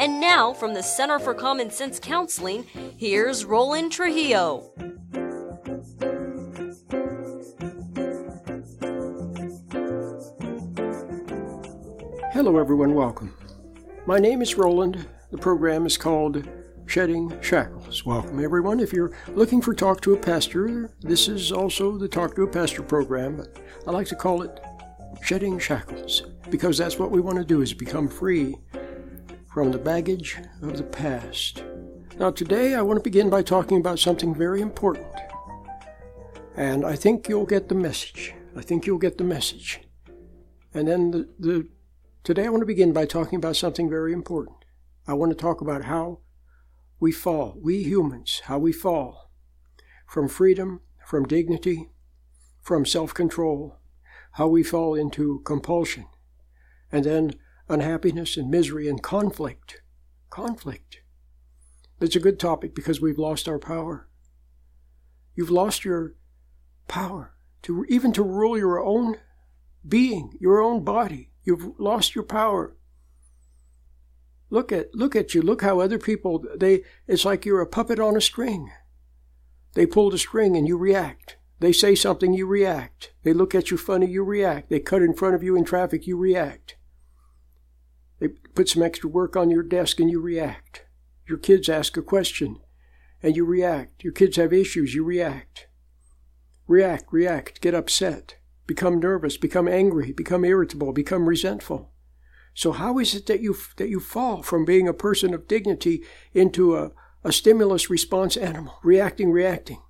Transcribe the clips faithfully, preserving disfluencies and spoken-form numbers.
And now, from the Center for Common Sense Counseling, here's Roland Trujillo. Hello everyone, welcome. My name is Roland. The program is called Shedding Shackles. Welcome everyone. If you're looking for Talk to a Pastor, this is also the Talk to a Pastor program, but I like to call it Shedding Shackles, because that's what we want to do, is become free from the baggage of the past. Now today I want to begin by talking about something very important, and I think you'll get the message. I think you'll get the message. And then the, the today I want to begin by talking about something very important. I want to talk about how we fall, we humans, how we fall from freedom, from dignity, from self-control, how we fall into compulsion, and then unhappiness and misery and conflict. Conflict. It's a good topic because we've lost our power. You've lost your power to even to rule your own being, your own body. You've lost your power. Look at look at you. Look how other people, they it's like you're a puppet on a string. They pull the string and you react. They say something, you react. They look at you funny, you react. They cut in front of you in traffic, you react. They put some extra work on your desk and you react. Your kids ask a question and you react. Your kids have issues, you react. React, react, get upset. Become nervous, become angry, become irritable, become resentful. So how is it that you that you fall from being a person of dignity into a, a stimulus response animal, reacting, reacting?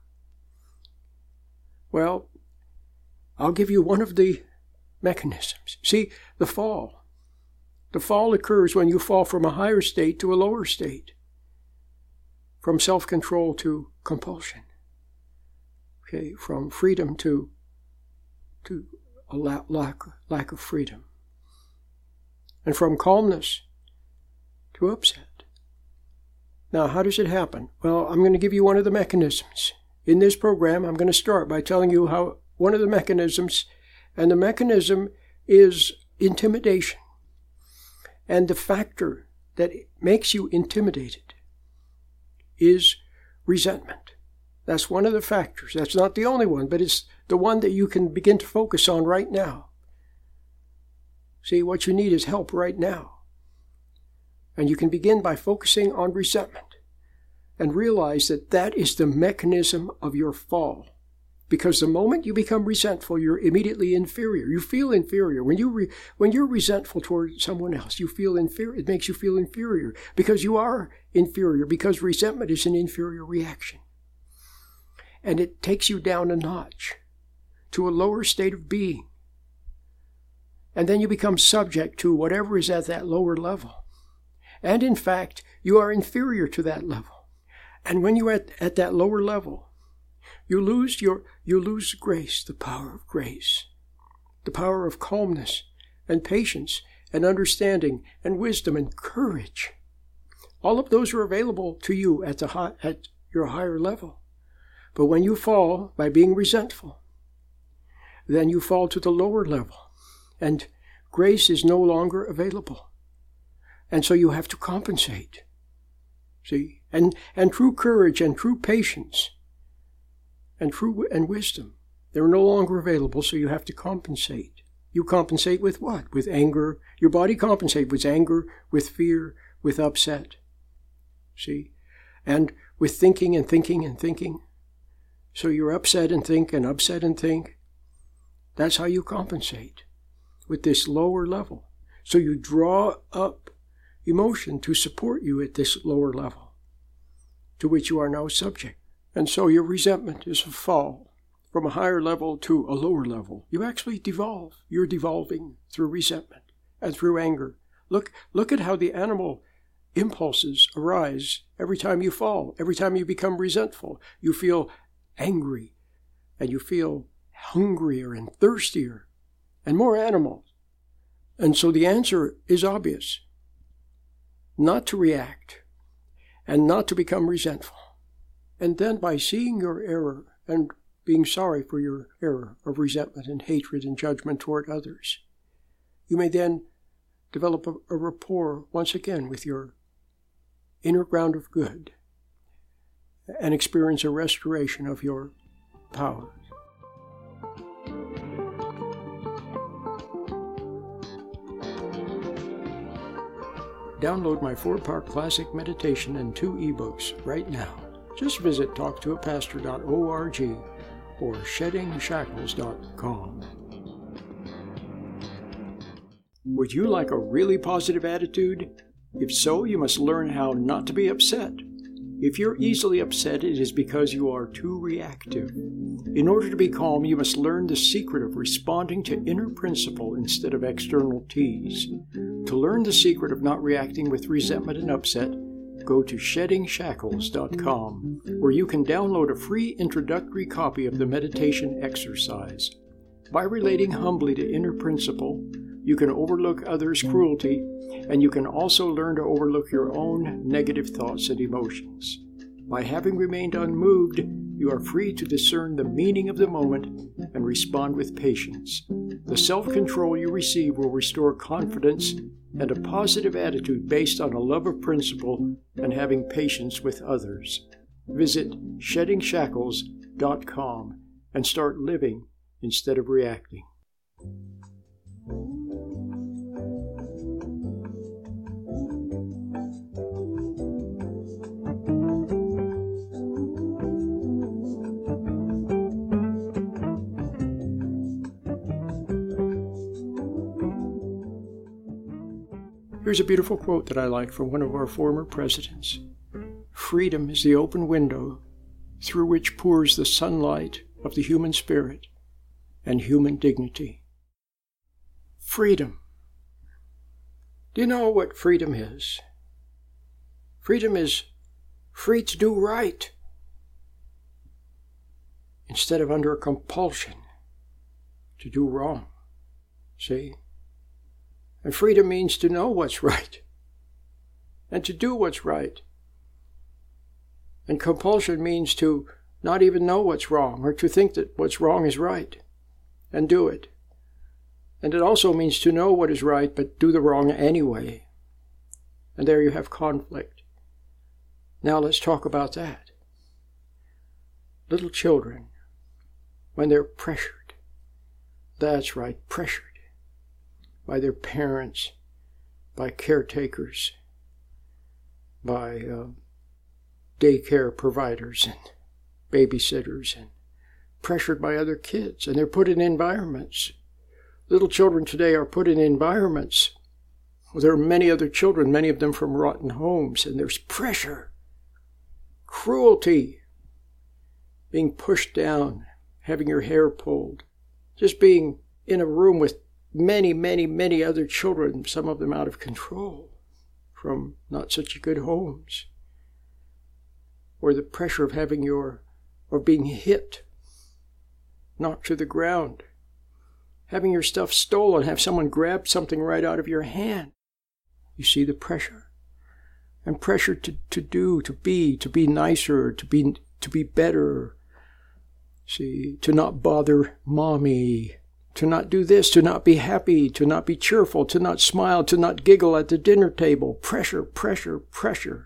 Well, I'll give you one of the mechanisms. See, the fall. The fall occurs when you fall from a higher state to a lower state, from self-control to compulsion, okay, from freedom to to a lack, lack of freedom, and from calmness to upset. Now, how does it happen? Well, I'm going to give you one of the mechanisms. In this program, I'm going to start by telling you how one of the mechanisms, and the mechanism is intimidation. And the factor that makes you intimidated is resentment. That's one of the factors. That's not the only one, but it's the one that you can begin to focus on right now. See, what you need is help right now. And you can begin by focusing on resentment and realize that that is the mechanism of your fall. Because the moment you become resentful, you're immediately inferior. You feel inferior. When, you re- when you're resentful toward someone else, you feel inferior. It makes you feel inferior because you are inferior, because resentment is an inferior reaction. And it takes you down a notch to a lower state of being. And then you become subject to whatever is at that lower level. And in fact, you are inferior to that level. And when you're at, at that lower level, you lose your you lose grace, the power of grace, the power of calmness and patience and understanding and wisdom and courage. All of those are available to you at the high, at your higher level. But when you fall by being resentful, then you fall to the lower level, and grace is no longer available. And so you have to compensate. See? And and true courage and true patience and true and wisdom, they're no longer available, so you have to compensate. You compensate with what? With anger. Your body compensates with anger, with fear, with upset. See? And with thinking and thinking and thinking. So you're upset and think and upset and think. That's how you compensate, with this lower level. So you draw up emotion to support you at this lower level, to which you are now subject. And so your resentment is a fall from a higher level to a lower level. You actually devolve. You're devolving through resentment and through anger. Look, look at how the animal impulses arise every time you fall, every time you become resentful. You feel angry, and you feel hungrier and thirstier, and more animals. And so the answer is obvious. Not to react, and not to become resentful. And then by seeing your error and being sorry for your error of resentment and hatred and judgment toward others, you may then develop a, a rapport once again with your inner ground of good, and experience a restoration of your powers. Download my four-part classic meditation and two ebooks right now. Just visit talk to a pastor dot org or shedding shackles dot com. Would you like a really positive attitude? If so, you must learn how not to be upset. If you're easily upset, it is because you are too reactive. In order to be calm, you must learn the secret of responding to inner principle instead of external tease. To learn the secret of not reacting with resentment and upset, go to shedding shackles dot com, where you can download a free introductory copy of the meditation exercise. By relating humbly to inner principle, you can overlook others' cruelty, and you can also learn to overlook your own negative thoughts and emotions. By having remained unmoved, you are free to discern the meaning of the moment and respond with patience. The self-control you receive will restore confidence and a positive attitude based on a love of principle and having patience with others. Visit shedding shackles dot com and start living instead of reacting. Here's a beautiful quote that I like from one of our former presidents. Freedom is the open window through which pours the sunlight of the human spirit and human dignity. Freedom. Do you know what freedom is? Freedom is free to do right instead of under compulsion to do wrong. See? And freedom means to know what's right and to do what's right. And compulsion means to not even know what's wrong or to think that what's wrong is right and do it. And it also means to know what is right but do the wrong anyway. And there you have conflict. Now let's talk about that. Little children, when they're pressured, that's right, pressured, by their parents, by caretakers, by uh, daycare providers and babysitters, and pressured by other kids. And they're put in environments. Little children today are put in environments. Well, there are many other children, many of them from rotten homes, and there's pressure, cruelty, being pushed down, having your hair pulled, just being in a room with many, many, many other children, some of them out of control, from not such good homes. Or the pressure of having your, or being hit, knocked to the ground, having your stuff stolen, have someone grab something right out of your hand. You see the pressure? And pressure to, to do, to be, to be nicer, to be, to be better. See, to not bother mommy, to not do this, to not be happy, to not be cheerful, to not smile, to not giggle at the dinner table. Pressure, pressure, pressure.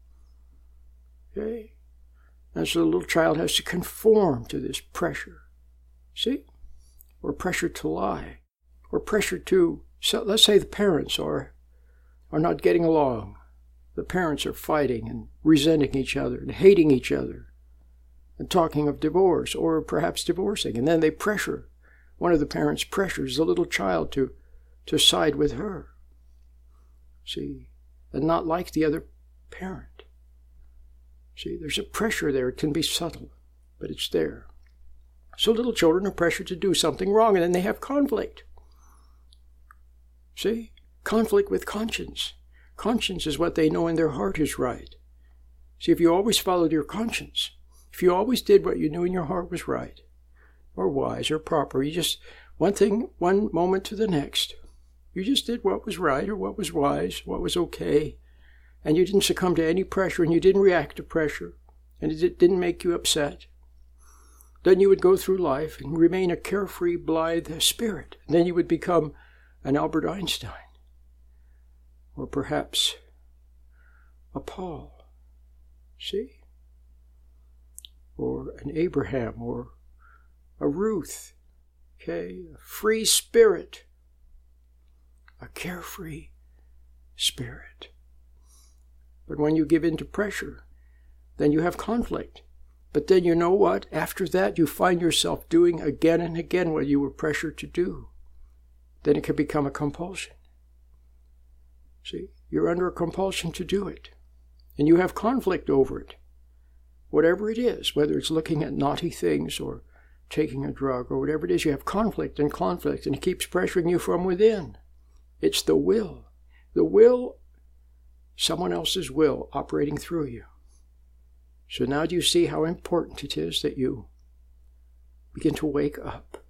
Okay? And so the little child has to conform to this pressure. See? Or pressure to lie. Or pressure to, so let's say the parents are, are not getting along. The parents are fighting and resenting each other and hating each other and talking of divorce or perhaps divorcing. And then they pressure. One of the parents pressures the little child to, to side with her. See? And not like the other parent. See? There's a pressure there. It can be subtle, but it's there. So little children are pressured to do something wrong, and then they have conflict. See? Conflict with conscience. Conscience is what they know in their heart is right. See, if you always followed your conscience, if you always did what you knew in your heart was right, or wise, or proper, you just, one thing, one moment to the next, you just did what was right, or what was wise, what was okay, and you didn't succumb to any pressure, and you didn't react to pressure, and it didn't make you upset, then you would go through life and remain a carefree, blithe spirit. And then you would become an Albert Einstein, or perhaps a Paul, see? Or an Abraham, or a Ruth, okay? A free spirit, a carefree spirit. But when you give in to pressure, then you have conflict. But then you know what? After that, you find yourself doing again and again what you were pressured to do. Then it can become a compulsion. See, you're under a compulsion to do it. And you have conflict over it. Whatever it is, whether it's looking at naughty things or taking a drug or whatever it is, you have conflict and conflict, and it keeps pressuring you from within. It's the will. The will, someone else's will operating through you. So now do you see how important it is that you begin to wake up?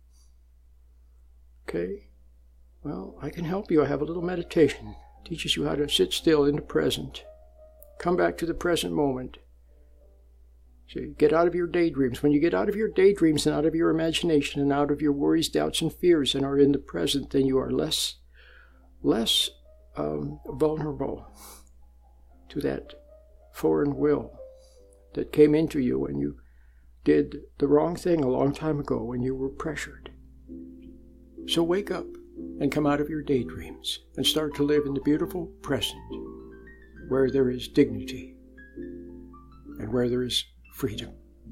Okay? Well, I can help you. I have a little meditation. It teaches you how to sit still in the present. Come back to the present moment. See, get out of your daydreams. When you get out of your daydreams and out of your imagination and out of your worries, doubts, and fears and are in the present, then you are less, less um, vulnerable to that foreign will that came into you when you did the wrong thing a long time ago when you were pressured. So wake up and come out of your daydreams and start to live in the beautiful present where there is dignity and where there is freedom.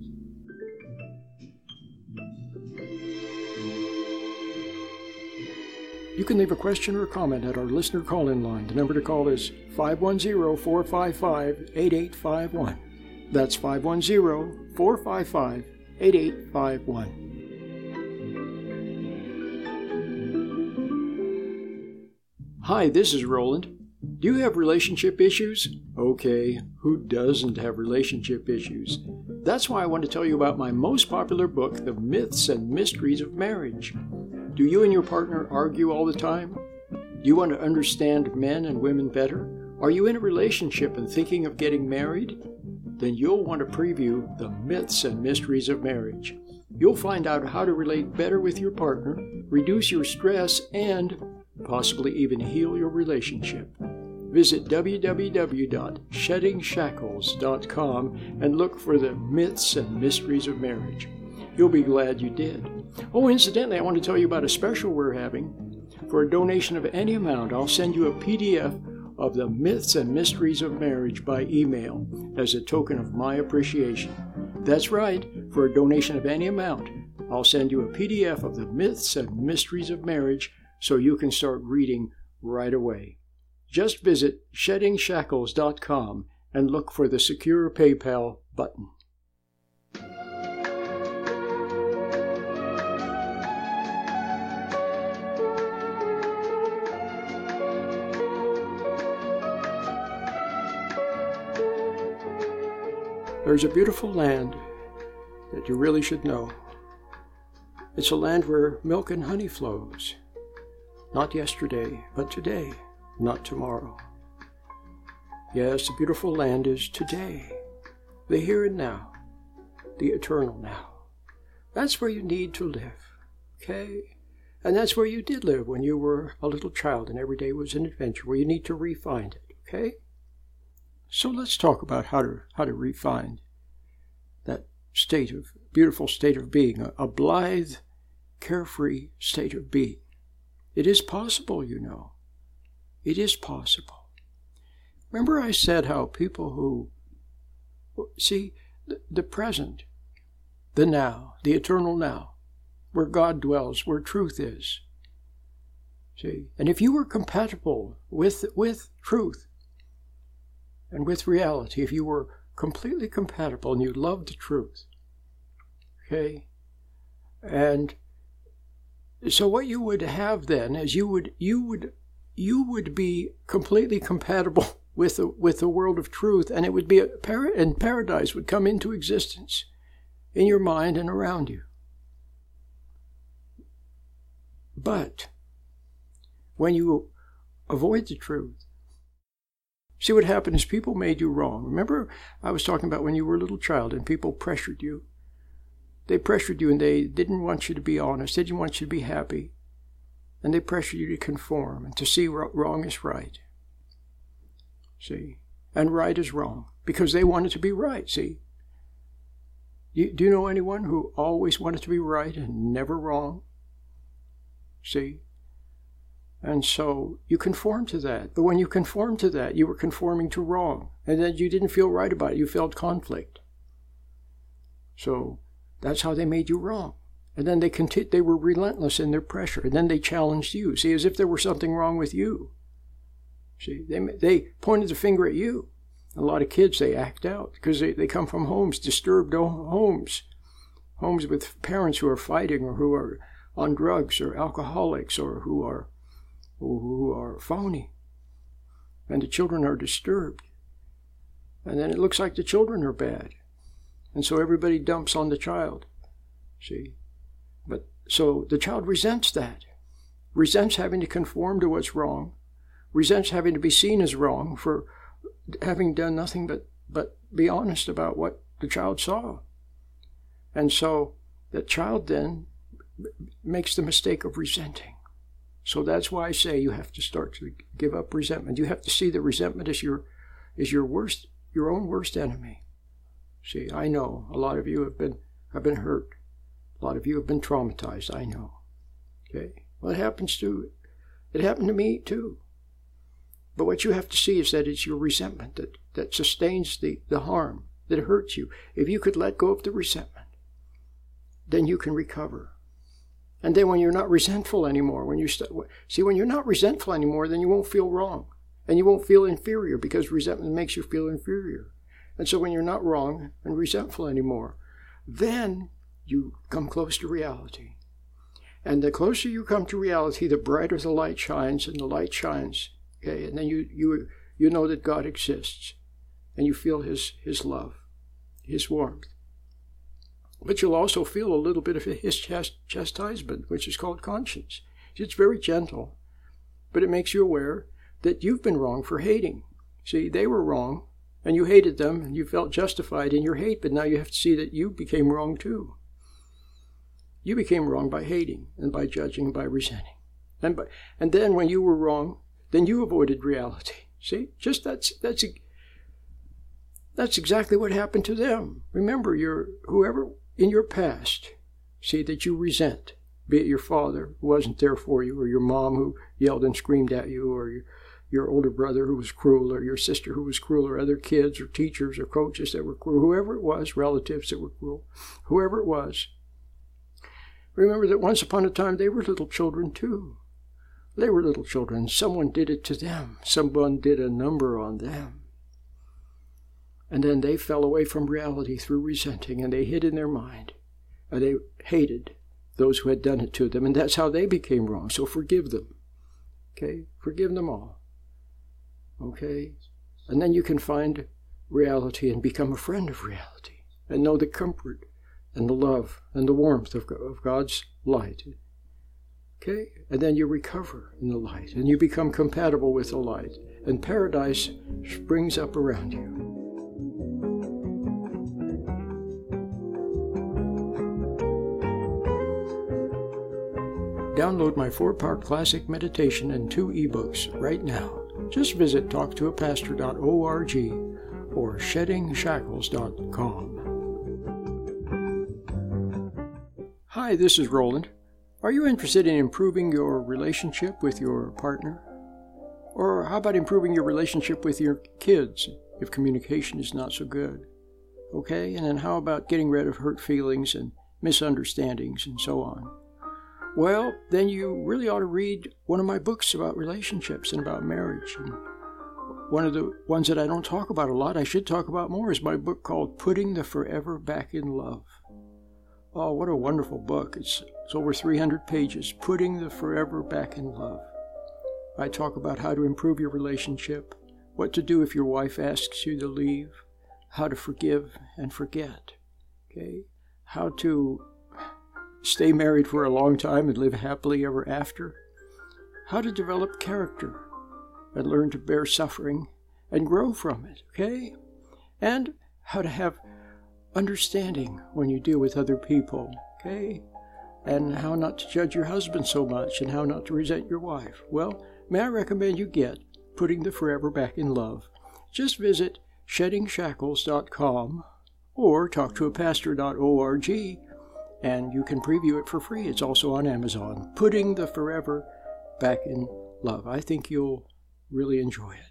You can leave a question or a comment at our listener call-in line. The number to call is five one zero, four five five, eight eight five one. That's five one zero, four five five, eight eight five one. Hi, this is Roland. Do you have relationship issues? Okay, who doesn't have relationship issues? That's why I want to tell you about my most popular book, The Myths and Mysteries of Marriage. Do you and your partner argue all the time? Do you want to understand men and women better? Are you in a relationship and thinking of getting married? Then you'll want to preview The Myths and Mysteries of Marriage. You'll find out how to relate better with your partner, reduce your stress, and possibly even heal your relationship. Visit w w w dot shedding shackles dot com and look for The Myths and Mysteries of Marriage. You'll be glad you did. Oh, incidentally, I want to tell you about a special we're having. For a donation of any amount, I'll send you a P D F of The Myths and Mysteries of Marriage by email as a token of my appreciation. That's right, for a donation of any amount, I'll send you a P D F of The Myths and Mysteries of Marriage so you can start reading right away. Just visit shedding shackles dot com and look for the Secure PayPal button. There's a beautiful land that you really should know. It's a land where milk and honey flows. Not yesterday, but today, not tomorrow. Yes, the beautiful land is today, the here and now, the eternal now. That's where you need to live, okay? And that's where you did live when you were a little child and every day was an adventure, where you need to refine it, okay? So let's talk about how to how to refine that state of, beautiful state of being, a, a blithe, carefree state of being. It is possible, you know. It is possible. Remember I said how people who, see, the, the present, the now, the eternal now, where God dwells, where truth is. See, and if you were compatible with with truth, and with reality, if you were completely compatible and you loved the truth, okay? And so what you would have then is you would you would you would be completely compatible with the with the world of truth, and it would be a par- and paradise would come into existence in your mind and around you. But when you avoid the truth, see what happened is people made you wrong. Remember I was talking about when you were a little child and people pressured you. They pressured you and they didn't want you to be honest. They didn't want you to be happy. And they pressured you to conform and to see wrong is right. See? and right is wrong because they want it to be right, see? You, do you know anyone who always wanted to be right and never wrong? See? And so you conform to that. But when you conform to that, you were conforming to wrong. And then you didn't feel right about it. You felt conflict. So that's how they made you wrong. And then they conti- they were relentless in their pressure. And then they challenged you. See, as if there were something wrong with you. See, they they pointed the finger at you. A lot of kids, they act out because they, they come from homes, disturbed homes. Homes with parents who are fighting or who are on drugs or alcoholics or who are who are phony. And the children are disturbed. And then it looks like the children are bad. And so everybody dumps on the child. See? But so the child resents that. Resents having to conform to what's wrong. Resents having to be seen as wrong for having done nothing but, but be honest about what the child saw. And so the child then makes the mistake of resenting. So that's why I say you have to start to give up resentment. You have to see that resentment is your is your worst, your own worst enemy. See, I know a lot of you have been have been hurt. A lot of you have been traumatized. I know. Okay, well, it happens to it happened to me too. But what you have to see is that it's your resentment that that sustains the the harm, that hurts you. If you could let go of the resentment, then you can recover. And then when you're not resentful anymore, when you st- see, when you're not resentful anymore, then you won't feel wrong. And you won't feel inferior because resentment makes you feel inferior. And so when you're not wrong and resentful anymore, then you come close to reality. And the closer you come to reality, the brighter the light shines, and the light shines. Okay, and then you you you know that God exists. And you feel his his love, his warmth. But you'll also feel a little bit of his chastisement, which is called conscience. It's very gentle, but it makes you aware that you've been wrong for hating. See, they were wrong, and you hated them, and you felt justified in your hate, but now you have to see that you became wrong too. You became wrong by hating, and by judging, and by resenting. And, by, and then when you were wrong, then you avoided reality. See, just that's that's that's exactly what happened to them. Remember, you're whoever in your past, see, that you resent, be it your father who wasn't there for you, or your mom who yelled and screamed at you, or your, your older brother who was cruel, or your sister who was cruel, or other kids or teachers or coaches that were cruel, whoever it was, relatives that were cruel, whoever it was. Remember that once upon a time they were little children too. They were little children. Someone did it to them. Someone did a number on them. And then they fell away from reality through resenting, and they hid in their mind. And they hated those who had done it to them, and that's how they became wrong. So forgive them. Okay? Forgive them all. Okay? And then you can find reality and become a friend of reality, and know the comfort and the love and the warmth of, of God's light. Okay? And then you recover in the light, and you become compatible with the light, and paradise springs up around you. Download my four-part classic meditation and two ebooks right now. Just visit talk to a pastor dot org or shedding shackles dot com. Hi, this is Roland. Are you interested in improving your relationship with your partner? Or how about improving your relationship with your kids if communication is not so good? Okay, and then how about getting rid of hurt feelings and misunderstandings and so on? Well, then you really ought to read one of my books about relationships and about marriage. And one of the ones that I don't talk about a lot, I should talk about more, is my book called Putting the Forever Back in Love. Oh, what a wonderful book. It's, it's over three hundred pages, Putting the Forever Back in Love. I talk about how to improve your relationship, what to do if your wife asks you to leave, how to forgive and forget, okay? How to stay married for a long time and live happily ever after, how to develop character and learn to bear suffering and grow from it, okay? And how to have understanding when you deal with other people, okay? And how not to judge your husband so much and how not to resent your wife. Well, may I recommend you get Putting the Forever Back in Love. just visit shedding shackles dot com or talk to a pastor dot org, and you can preview it for free. It's also on Amazon. Putting the Forever Back in Love. I think you'll really enjoy it.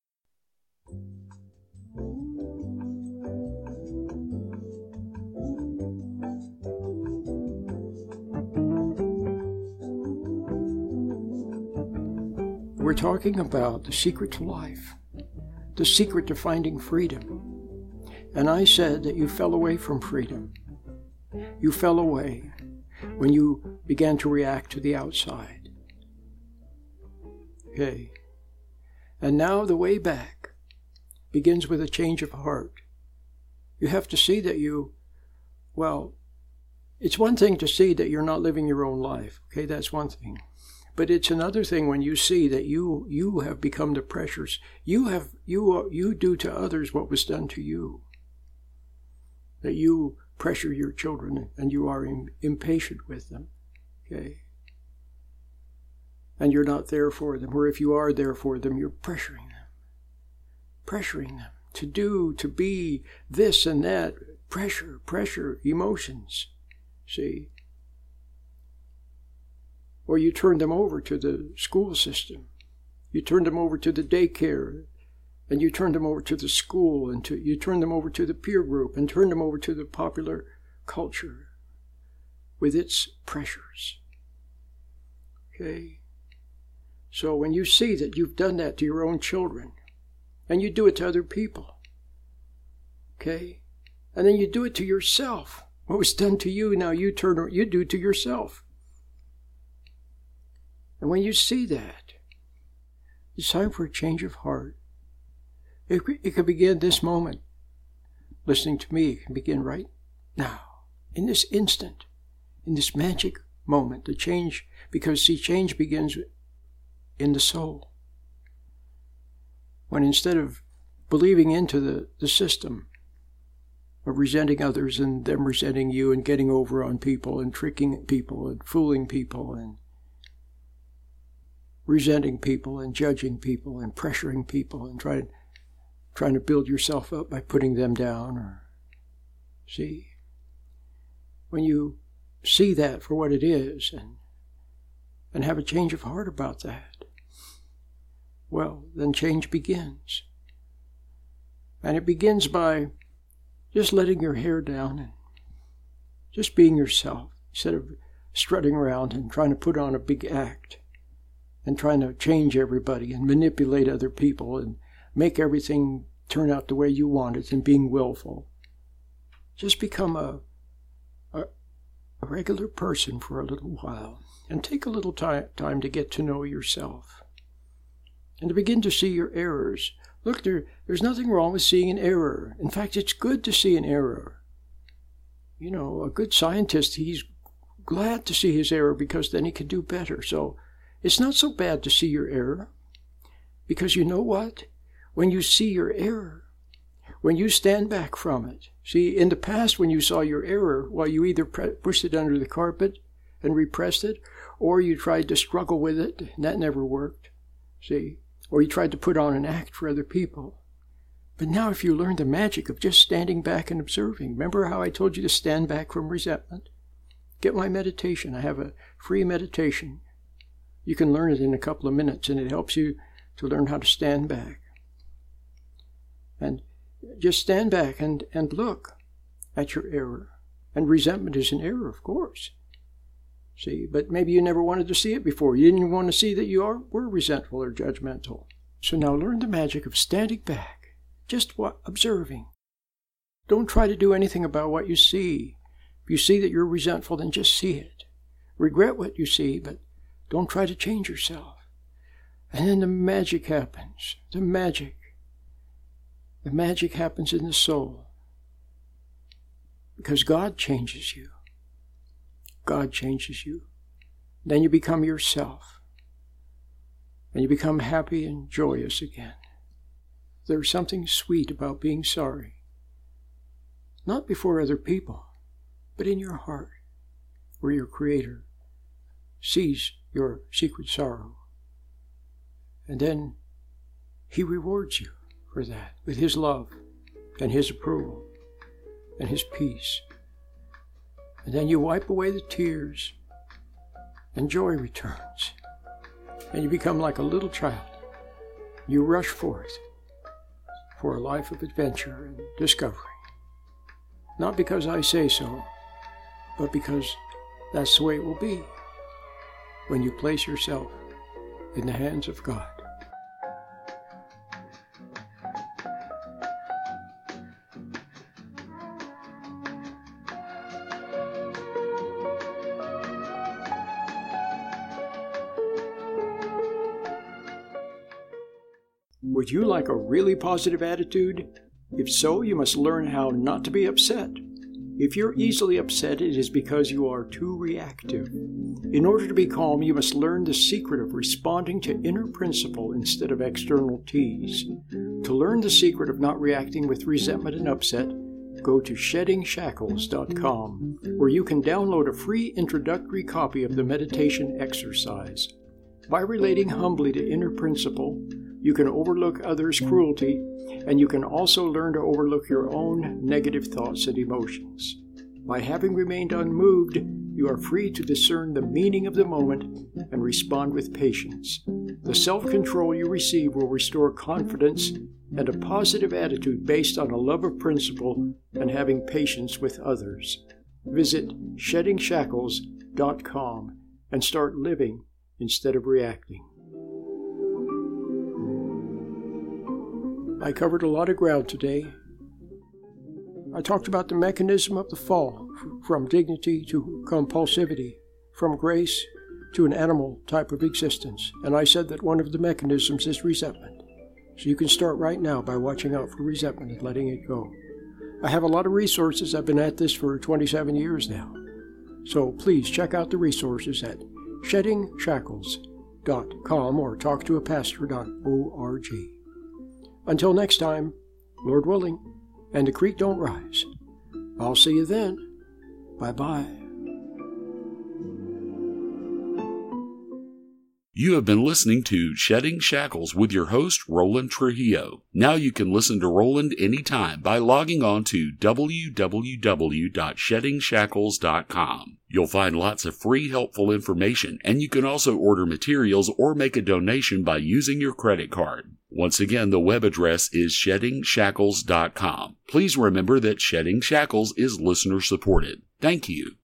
We're talking about the secret to life, the secret to finding freedom. And I said that you fell away from freedom. You fell away when you began to react to the outside. Okay. And now the way back begins with a change of heart. You have to see that you, well, it's one thing to see that you're not living your own life. Okay, that's one thing. But it's another thing when you see that you you have become the pressures. You have you you do to others what was done to you. That you pressure your children and you are im- impatient with them. Okay. And you're not there for them. Or if you are there for them, you're pressuring them. Pressuring them to do, to be this and that. Pressure, pressure, emotions. See? Or you turn them over to the school system. You turn them over to the daycare. And you turn them over to the school. And to, you turn them over to the peer group. And turn them over to the popular culture with its pressures. Okay? So when you see that you've done that to your own children, and you do it to other people, okay? And then you do it to yourself. What was done to you, now you turn, you do to yourself. And when you see that, it's time for a change of heart. It, it can begin this moment. Listening to me, it can begin right now, in this instant, in this magic moment, the change, because see, change begins in the soul. When instead of believing into the, the system of resenting others and them resenting you and getting over on people and tricking people and fooling people and resenting people and judging people and pressuring people and trying, trying to build yourself up by putting them down, or see, when you see that for what it is and and have a change of heart about that, well, then change begins. And it begins by just letting your hair down and just being yourself, instead of strutting around and trying to put on a big act and trying to change everybody and manipulate other people and make everything turn out the way you want it and being willful. Just become a, a, a regular person for a little while and take a little time, time to get to know yourself and to begin to see your errors. Look, there, there's nothing wrong with seeing an error. In fact, it's good to see an error. You know, a good scientist, he's glad to see his error because then he can do better. So it's not so bad to see your error, because you know what? When you see your error, when you stand back from it, see, in the past when you saw your error, well, you either pre- pushed it under the carpet and repressed it, or you tried to struggle with it, and that never worked, see, or you tried to put on an act for other people. But now if you learn the magic of just standing back and observing, remember how I told you to stand back from resentment? Get my meditation. I have a free meditation. You can learn it in a couple of minutes, and it helps you to learn how to stand back. And just stand back and, and look at your error. And resentment is an error, of course. See, but maybe you never wanted to see it before. You didn't want to see that you are, were resentful or judgmental. So now learn the magic of standing back, just what, observing. Don't try to do anything about what you see. If you see that you're resentful, then just see it. Regret what you see, but don't try to change yourself. And then the magic happens. The magic. The magic happens in the soul. Because God changes you. God changes you. Then you become yourself. And you become happy and joyous again. There's something sweet about being sorry. Not before other people, but in your heart, where your Creator sees your secret sorrow. And then He rewards you for that with His love and His approval and His peace. And then you wipe away the tears and joy returns. And you become like a little child. You rush forth for a life of adventure and discovery. Not because I say so, but because that's the way it will be when you place yourself in the hands of God. Would you like a really positive attitude? If so, you must learn how not to be upset. If you're easily upset, it is because you are too reactive. In order to be calm, you must learn the secret of responding to inner principle instead of external tease. To learn the secret of not reacting with resentment and upset, go to shedding shackles dot com, where you can download a free introductory copy of the meditation exercise. By relating humbly to inner principle, you can overlook others' cruelty, and you can also learn to overlook your own negative thoughts and emotions. By having remained unmoved, you are free to discern the meaning of the moment and respond with patience. The self-control you receive will restore confidence and a positive attitude based on a love of principle and having patience with others. Visit shedding shackles dot com and start living instead of reacting. I covered a lot of ground today. I talked about the mechanism of the fall, from dignity to compulsivity, from grace to an animal type of existence. And I said that one of the mechanisms is resentment. So you can start right now by watching out for resentment and letting it go. I have a lot of resources. I've been at this for twenty-seven years now. So please check out the resources at shedding shackles dot com or talk to a pastor dot org. Until next time, Lord willing, and the creek don't rise. I'll see you then. Bye-bye. You have been listening to Shedding Shackles with your host, Roland Trujillo. Now you can listen to Roland anytime by logging on to w w w dot shedding shackles dot com. You'll find lots of free, helpful information, and you can also order materials or make a donation by using your credit card. Once again, the web address is shedding shackles dot com. Please remember that Shedding Shackles is listener-supported. Thank you.